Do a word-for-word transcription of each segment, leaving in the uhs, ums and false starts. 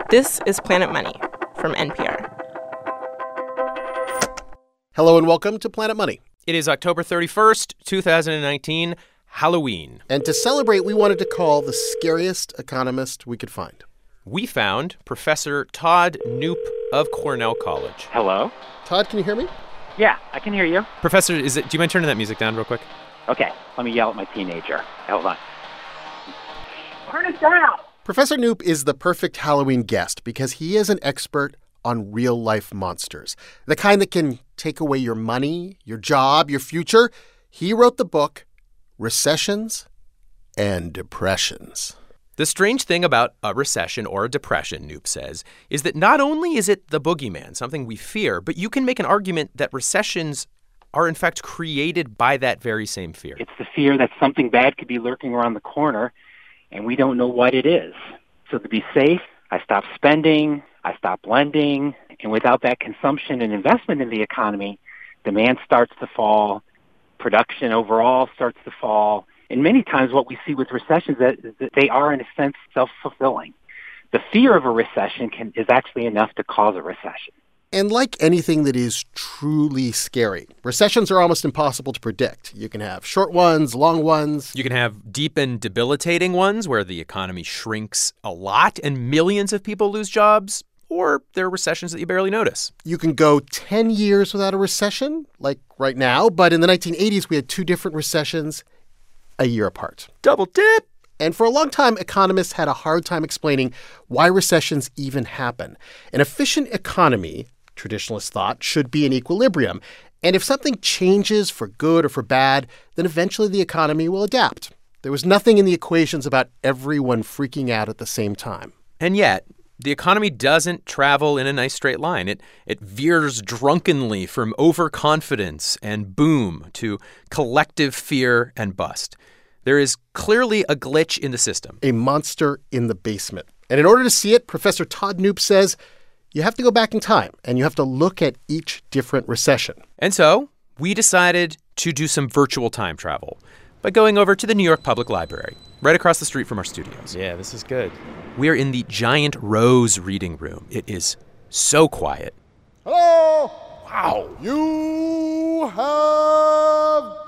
This is Planet Money from N P R. Hello and welcome to Planet Money. It is October thirty-first, two thousand nineteen, Halloween. And to celebrate, we wanted to call the scariest economist we could find. We found Professor Todd Knoop of Cornell College. Hello? Todd, can you hear me? Yeah, I can hear you. Professor, is it? Do you mind turning that music down real quick? Okay, let me yell at my teenager. Hold on. Turn it down! Professor Knoop is the perfect Halloween guest because he is an expert on real-life monsters, the kind that can take away your money, your job, your future. He wrote the book Recessions and Depressions. The strange thing about a recession or a depression, Knoop says, is that not only is it the boogeyman, something we fear, but you can make an argument that recessions are in fact created by that very same fear. It's the fear that something bad could be lurking around the corner, and we don't know what it is. So to be safe, I stop spending, I stop lending, and without that consumption and investment in the economy, demand starts to fall, production overall starts to fall. And many times what we see with recessions is that they are, in a sense, self-fulfilling. The fear of a recession can, is actually enough to cause a recession. And like anything that is truly scary, recessions are almost impossible to predict. You can have short ones, long ones. You can have deep and debilitating ones where the economy shrinks a lot and millions of people lose jobs, or there are recessions that you barely notice. You can go ten years without a recession, like right now, but in the nineteen eighties, we had two different recessions a year apart. Double dip! And for a long time, economists had a hard time explaining why recessions even happen. An efficient economy, traditionalists thought, should be in equilibrium. And if something changes for good or for bad, then eventually the economy will adapt. There was nothing in the equations about everyone freaking out at the same time. And yet, the economy doesn't travel in a nice straight line. It it veers drunkenly from overconfidence and boom to collective fear and bust. There is clearly a glitch in the system. A monster in the basement. And in order to see it, Professor Todd Knoop says you have to go back in time and you have to look at each different recession. And so we decided to do some virtual time travel by going over to the New York Public Library, right across the street from our studios. Yeah, this is good. We are in the giant Rose reading room. It is so quiet. Hello! Wow. You have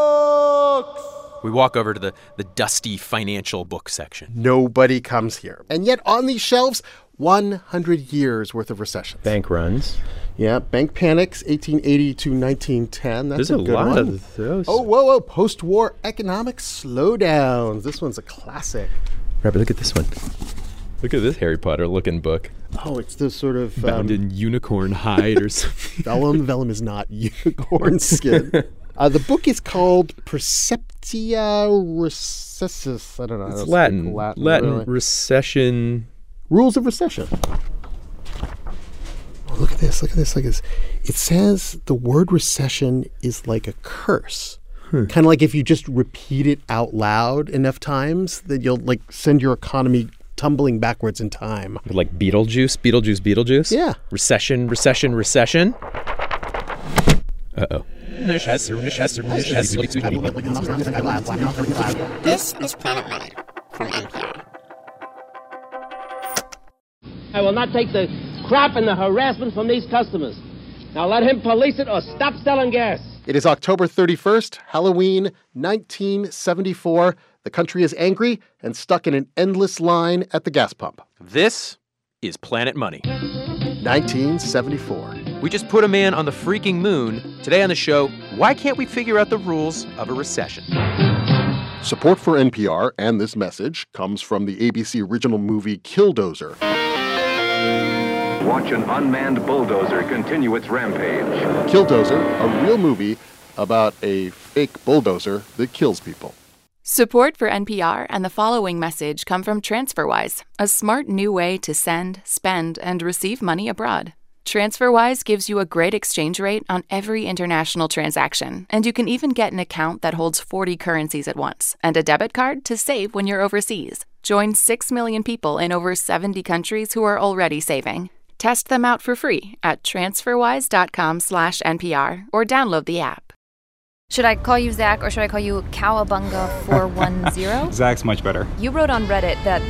books! We walk over to the, the dusty financial book section. Nobody comes here. And yet on these shelves, one hundred years worth of recessions. Bank runs. Yeah, bank panics, eighteen eighty to nineteen ten. That's There's a, a good lot one. of those. Oh, whoa, whoa. Post-war economic slowdowns. This one's a classic. Robert, look at this one. Look at this Harry Potter-looking book. Oh, it's this sort of... Bound um, in unicorn hide or something. Vellum. Vellum is not unicorn skin. Uh, the book is called Perceptia Recessus. I don't know. It's Latin. Latin. Latin really. recession. Rules of recession. Oh, look at this. Look at this. Look at this. It says the word recession is like a curse. Hmm. Kind of like if you just repeat it out loud enough times, that you'll like send your economy tumbling backwards in time. Like Beetlejuice, Beetlejuice, Beetlejuice? Yeah. Recession, recession, recession. Uh-oh. This is Planet Money from N P R. I will not take the crap and the harassment from these customers. Now let him police it or stop selling gas. It is October thirty-first, Halloween, nineteen seventy-four. The country is angry and stuck in an endless line at the gas pump. This is Planet Money. nineteen seventy-four. We just put a man on the freaking moon. Today on the show, why can't we figure out the rules of a recession? Support for N P R and this message comes from the A B C original movie Killdozer. Watch an unmanned bulldozer continue its rampage. Killdozer, a real movie about a fake bulldozer that kills people. Support for N P R and the following message come from TransferWise, a smart new way to send, spend, and receive money abroad. TransferWise gives you a great exchange rate on every international transaction, and you can even get an account that holds forty currencies at once and a debit card to save when you're overseas. Join six million people in over seventy countries who are already saving. Test them out for free at transferwise.com slash NPR or download the app. Should I call you Zach or should I call you Cowabunga four one zero? Zach's much better. You wrote on Reddit that the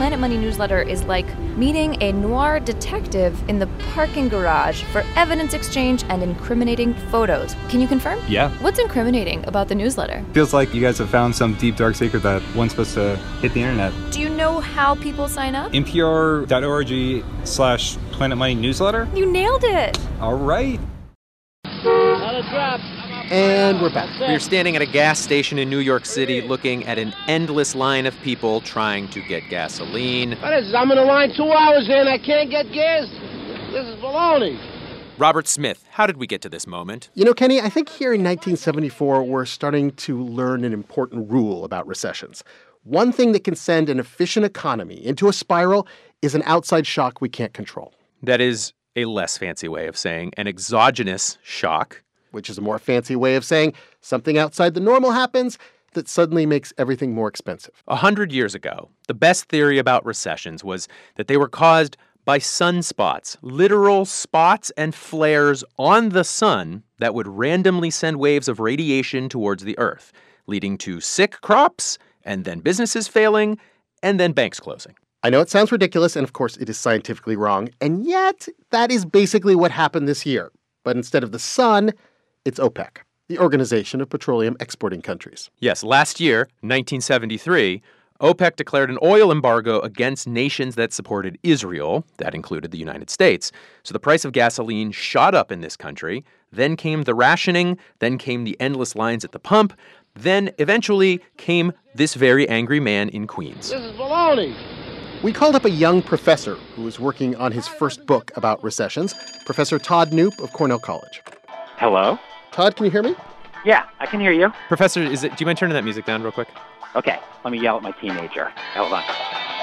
Planet Money newsletter is like meeting a noir detective in the parking garage for evidence exchange and incriminating photos. Can you confirm? Yeah. What's incriminating about the newsletter? Feels like you guys have found some deep, dark secret that wasn't supposed to hit the internet. Do you know how people sign up? npr.org slash Planet Money newsletter? You nailed it. All right. Another drop. And we're back. We are standing at a gas station in New York City looking at an endless line of people trying to get gasoline. What is this? I'm in a line two hours in. I can't get gas. This is baloney. Robert Smith, how did we get to this moment? You know, Kenny, I think here in nineteen seventy-four, we're starting to learn an important rule about recessions. One thing that can send an efficient economy into a spiral is an outside shock we can't control. That is a less fancy way of saying an exogenous shock. Which is a more fancy way of saying something outside the normal happens that suddenly makes everything more expensive. A hundred years ago, the best theory about recessions was that they were caused by sunspots, literal spots and flares on the sun that would randomly send waves of radiation towards the Earth, leading to sick crops, and then businesses failing, and then banks closing. I know it sounds ridiculous, and of course it is scientifically wrong, and yet that is basically what happened this year. But instead of the sun, it's OPEC, the Organization of Petroleum Exporting Countries. Yes, last year, nineteen seventy-three, OPEC declared an oil embargo against nations that supported Israel. That included the United States. So the price of gasoline shot up in this country. Then came the rationing. Then came the endless lines at the pump. Then eventually came this very angry man in Queens. This is baloney. We called up a young professor who was working on his first book about recessions, Professor Todd Knoop of Cornell College. Hello? Todd, can you hear me? Yeah, I can hear you. Professor, is it? Do you mind turning that music down real quick? Okay, let me yell at my teenager. Hold on.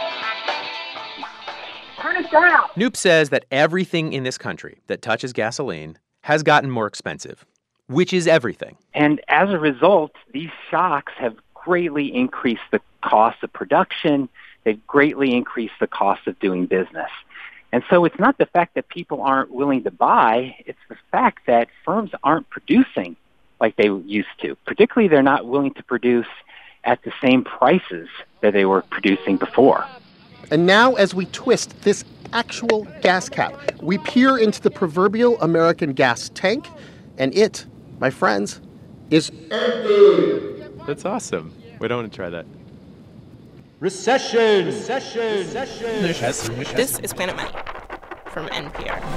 Turn it down! Knoop says that everything in this country that touches gasoline has gotten more expensive, which is everything. And as a result, these shocks have greatly increased the cost of production. They've greatly increased the cost of doing business. And so it's not the fact that people aren't willing to buy, it's the fact that firms aren't producing like they used to. Particularly, they're not willing to produce at the same prices that they were producing before. And now, as we twist this actual gas cap, we peer into the proverbial American gas tank, and it, my friends, is empty. That's awesome. We don't want to try that. Recession! Recession! Recession! This is Planet Money from N P R.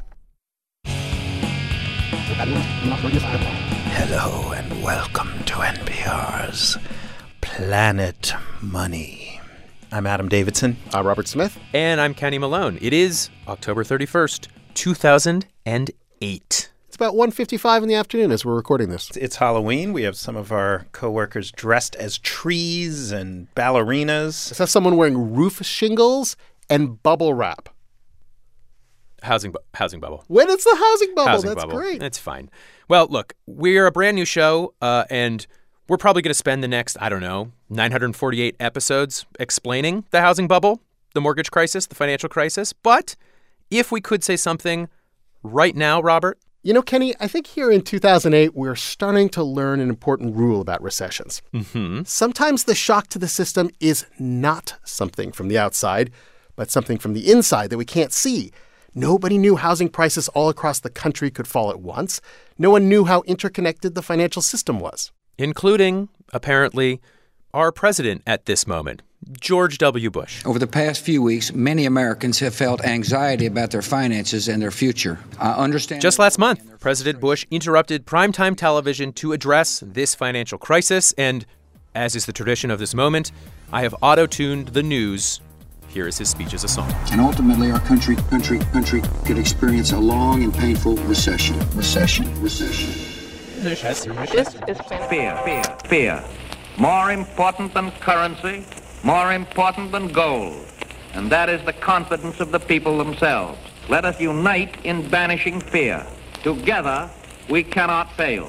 Hello and welcome to N P R's Planet Money. I'm Adam Davidson. I'm Robert Smith. And I'm Kenny Malone. It is October thirty-first, two thousand eight. It's about one fifty-five in the afternoon as we're recording this. It's Halloween. We have some of our coworkers dressed as trees and ballerinas. Let's have someone wearing roof shingles and bubble wrap. Housing bu- housing bubble. When it's the housing bubble, housing that's bubble. great. That's fine. Well, look, we're a brand new show, uh, and we're probably going to spend the next, I don't know, nine hundred forty-eight episodes explaining the housing bubble, the mortgage crisis, the financial crisis. But if we could say something right now, Robert. You know, Kenny, I think here in two thousand eight, we're starting to learn an important rule about recessions. Mm-hmm. Sometimes the shock to the system is not something from the outside, but something from the inside that we can't see. Nobody knew housing prices all across the country could fall at once. No one knew how interconnected the financial system was. Including, apparently, our president at this moment, George W. Bush. Over the past few weeks, many Americans have felt anxiety about their finances and their future. I understand. Just last month, President Bush interrupted primetime television to address this financial crisis. And as is the tradition of this moment, I have auto-tuned the news. Here is his speech as a song. And ultimately, our country, country, country could experience a long and painful recession. Recession. Recession. This is Fear, fear, fear. More important than currency, more important than gold. And that is the confidence of the people themselves. Let us unite in banishing fear. Together, we cannot fail.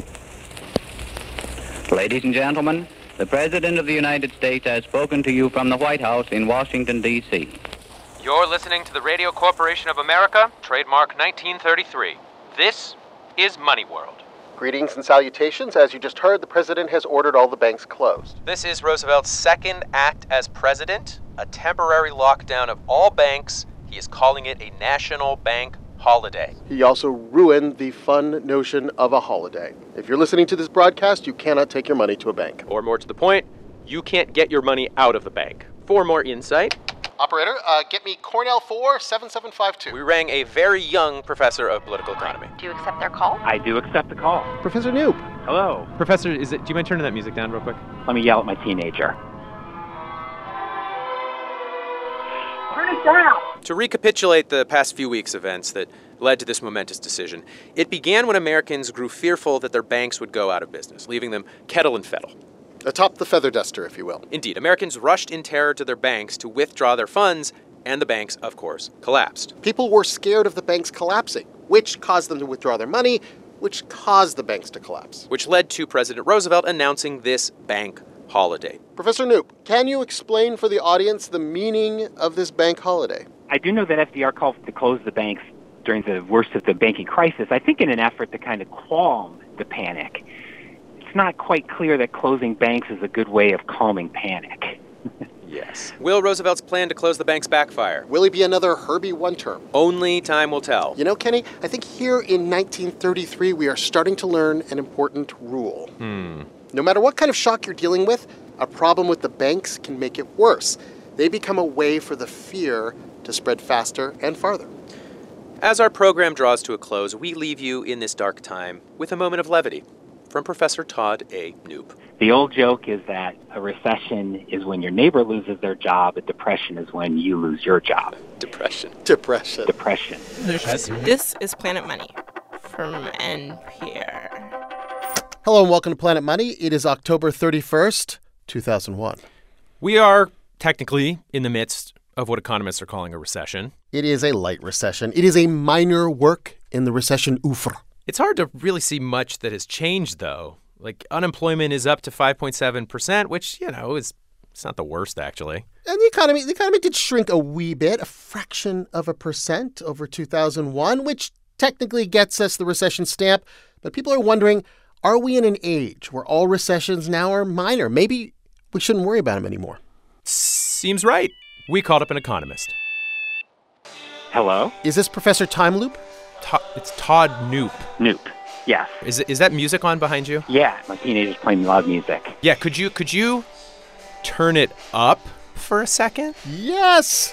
Ladies and gentlemen, the President of the United States has spoken to you from the White House in Washington, D C You're listening to the Radio Corporation of America, trademark nineteen thirty-three. This is Money World. Greetings and salutations. As you just heard, the president has ordered all the banks closed. This is Roosevelt's second act as president. a temporary lockdown of all banks. He is calling it a national bank holiday. He also ruined the fun notion of a holiday. If you're listening to this broadcast, you cannot take your money to a bank. Or more to the point, you can't get your money out of the bank. For more insight, Operator, uh, get me Cornell four seven seven five two. we rang a very young professor of political economy. Do you accept their call? I do accept the call. Professor Noob. Hello. Professor, is it? Do you mind turning that music down real quick? Let me yell at my teenager. Turn it down! To recapitulate the past few weeks' events that led to this momentous decision, it began when Americans grew fearful that their banks would go out of business, leaving them kettle and fettle. Atop the feather duster, if you will. Indeed, Americans rushed in terror to their banks to withdraw their funds, and the banks, of course, collapsed. People were scared of the banks collapsing, which caused them to withdraw their money, which caused the banks to collapse. Which led to President Roosevelt announcing this bank holiday. Professor Noob, can you explain for the audience the meaning of this bank holiday? I do know that F D R called to close the banks during the worst of the banking crisis, I think in an effort to kind of calm the panic. It's not quite clear that closing banks is a good way of calming panic. Yes. Will Roosevelt's plan to close the banks backfire? Will he be another Herbie one term? Only time will tell. You know, Kenny, I think here in nineteen thirty-three we are starting to learn an important rule. Hmm. No matter what kind of shock you're dealing with, a problem with the banks can make it worse. They become a way for the fear to spread faster and farther. As our program draws to a close, we leave you in this dark time with a moment of levity from Professor Todd A. Noob. The old joke is that a recession is when your neighbor loses their job, a depression is when you lose your job. Depression. Depression. Depression. This is Planet Money from N P R. Hello and welcome to Planet Money. It is October thirty-first, two thousand one. We are technically in the midst of what economists are calling a recession. It is a light recession. It is a minor work in the recession oeuvre. It's hard to really see much that has changed, though. Like, unemployment is up to five point seven percent, which, you know, is it's not the worst, actually. And the economy, the economy did shrink a wee bit, a fraction of a percent over two thousand one, which technically gets us the recession stamp. But people are wondering, are we in an age where all recessions now are minor? Maybe we shouldn't worry about them anymore. Seems right. We called up an economist. Hello? Is this Professor Time Loop? To- it's Todd Knoop. Knoop. Yes. Is is that music on behind you? Yeah, my teenager's playing loud music. Yeah, could you could you turn it up for a second? Yes.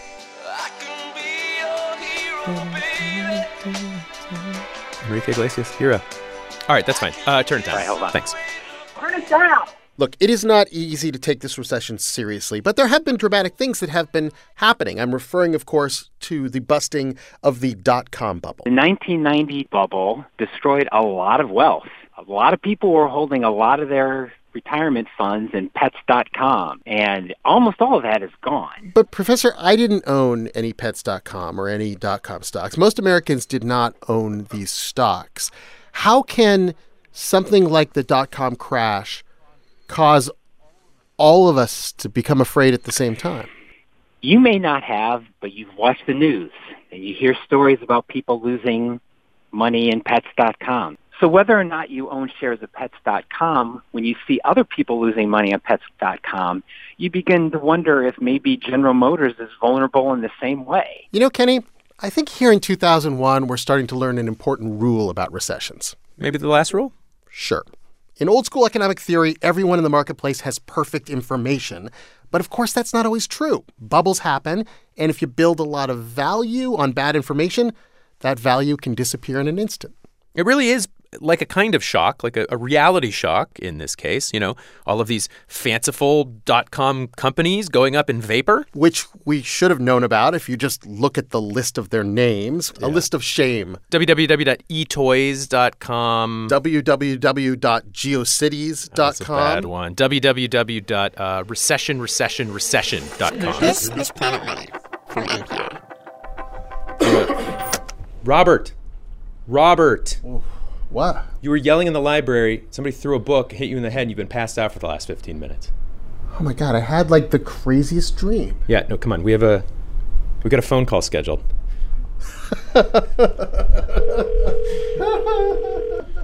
Enrique Iglesias, hero. All right, that's fine. Uh, turn it down. All right, hold on. Thanks. Turn it down! Look, it is not easy to take this recession seriously, but there have been dramatic things that have been happening. I'm referring, of course, to the busting of the dot-com bubble. The nineteen ninety bubble destroyed a lot of wealth. A lot of people were holding a lot of their retirement funds in pets dot com, and almost all of that is gone. But, Professor, I didn't own any pets dot com or any dot-com stocks. Most Americans did not own these stocks. How can something like the dot-com crash cause all of us to become afraid at the same time? You may not have, but you've watched the news, and you hear stories about people losing money in pets dot com. So whether or not you own shares of pets dot com, when you see other people losing money on pets dot com, you begin to wonder if maybe General Motors is vulnerable in the same way. You know, Kenny, I think here in two thousand one, we're starting to learn an important rule about recessions. Maybe the last rule? Sure. In old school economic theory, everyone in the marketplace has perfect information. But of course, that's not always true. Bubbles happen, and if you build a lot of value on bad information, that value can disappear in an instant. It really is like a kind of shock, like a, a reality shock in this case. You know, all of these fanciful dot-com companies going up in vapor. Which we should have known about if you just look at the list of their names. Yeah. A list of shame. w w w dot e toys dot com. w w w dot geocities dot com. Oh, that's a bad one. w w w dot recession recession recession dot com. This is Planet Money from N P R. Robert. Robert. Ooh. What? You were yelling in the library. Somebody threw a book, hit you in the head, and you've been passed out for the last fifteen minutes. Oh my God, I had like the craziest dream. Yeah, no, come on. We have a we got a phone call scheduled.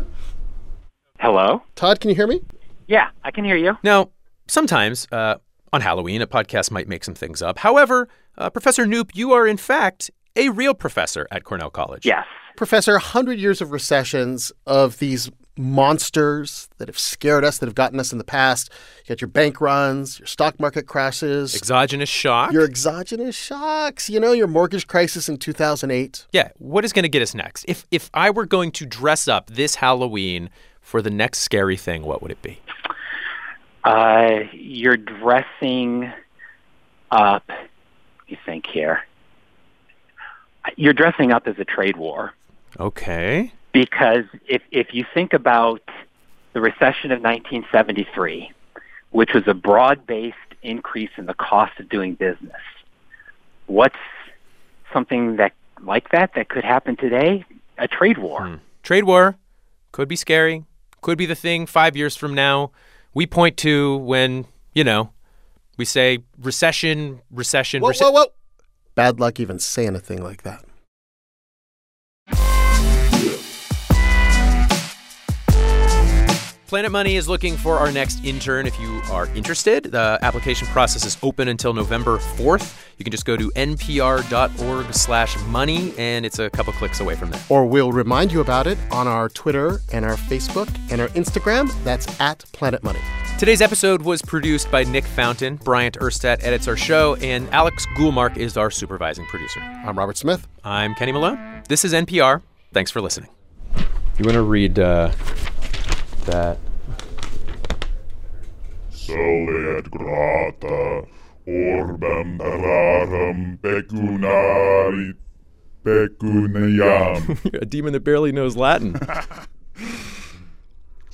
Hello? Todd, can you hear me? Yeah, I can hear you. Now, sometimes uh, On Halloween, a podcast might make some things up. However, uh, Professor Knoop, you are in fact a real professor at Cornell College. Yes. Professor, one hundred years of recessions, of these monsters that have scared us, that have gotten us in the past. You got your bank runs, your stock market crashes. Exogenous shock. Your exogenous shocks. You know, your mortgage crisis in two thousand eight. Yeah. What is going to get us next? If if I were going to dress up this Halloween for the next scary thing, what would it be? Uh, you're dressing up, you think here. You're dressing up as a trade war. Okay. Because if if you think about the recession of nineteen seventy-three, which was a broad-based increase in the cost of doing business, what's something that like that that could happen today? A trade war. Hmm. Trade war could be scary, could be the thing five years from now we point to when, you know, we say recession, recession, whoa, recession. Whoa, whoa, Bad luck even saying a thing like that. Planet Money is looking for our next intern. If you are interested, the application process is open until November fourth. You can just go to npr.org slash money, and it's a couple clicks away from there. Or we'll remind you about it on our Twitter and our Facebook and our Instagram. That's at Planet Money. Today's episode was produced by Nick Fountain. Bryant Erstadt edits our show, and Alex Goulmark is our supervising producer. I'm Robert Smith. I'm Kenny Malone. This is N P R. Thanks for listening. You want to read uh, that? Solet grata orbem terrarum pecunarit pecuniam. You're a demon that barely knows Latin.